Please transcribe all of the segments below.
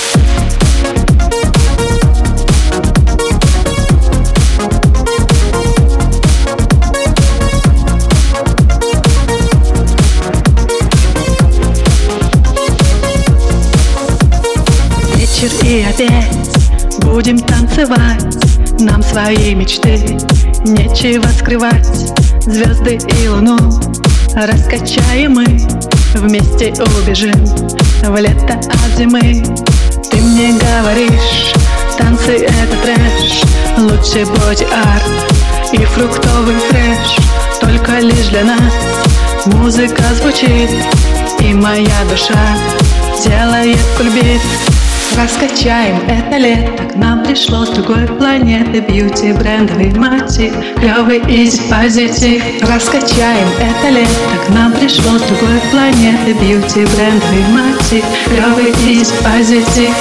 Вечер и опять будем танцевать, нам свои мечты нечего скрывать. Звезды и луну раскачаем мы, вместе убежим в лето от зимы. Ты мне говоришь, танцы это трэш, лучше боди-арт и фруктовый фреш. Только лишь для нас музыка звучит, и моя душа делает кульбит. Раскачаем это лето, к нам пришло с другой планеты. Бьюти, брендовый мотив, клёвый изи позитив. Раскачаем это лето, к нам пришло с другой планеты. Бьюти, брендовый мотив, клёвый изи позитив.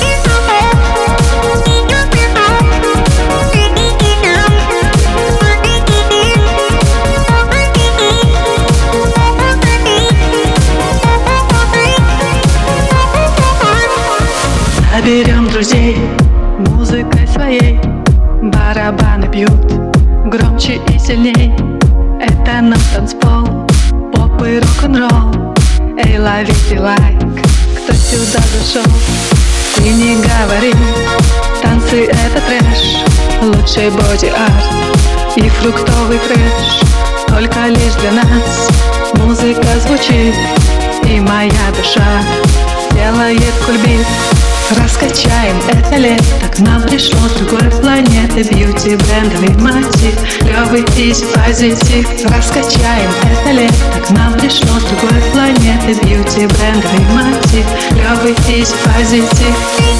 Берем друзей музыкой своей, барабаны бьют громче и сильней. Это наш танцпол, поп и рок-н-ролл. Эй, ловите лайк, кто сюда зашел. Ты не говори, танцы это трэш, лучший боди-арт и фруктовый фреш. Только лишь для нас музыка звучит, и моя душа делает кульбит. Раскачаем это лето, к нам пришло с другой планеты. Бьюти, брендовый мотив, клёвый изи позитив. Раскачаем это лето, к нам пришло с другой планеты. Бьюти, брендовый мотив, клёвый изи позитив.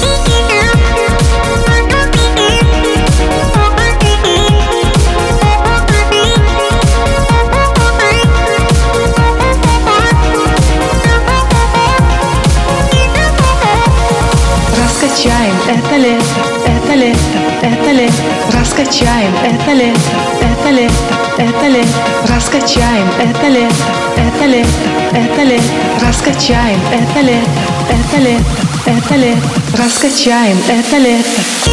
Раскачаем это лето, это лето, это лето. Раскачаем это лето, это лето, это лето. Раскачаем это лето, это лето, это лето. Раскачаем это лето, это лето, это лето. Раскачаем это лето.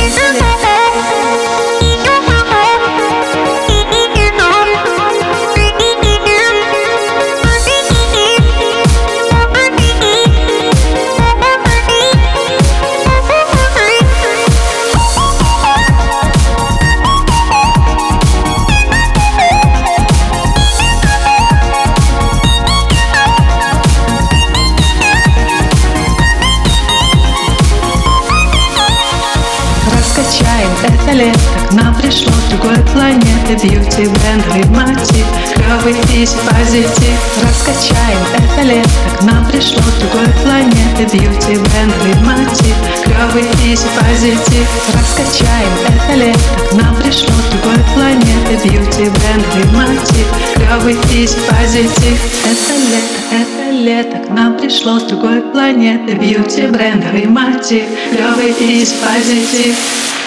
Раскачаем это лето, к нам пришло с другой планеты. Бьюти, брендовый мотив, клёвый изи позитив. Раскачаем это лето, к нам пришло с другой планеты. Бьюти, брендовый мотив, клёвый изи позитив. Раскачаем это лето, к нам пришло с другой планеты. Бьюти, брендовый мотив, клёвый изи позитив. Это лето, к нам пришло с другой планеты. Бьюти, брендовый мотив, клёвый изи позитив.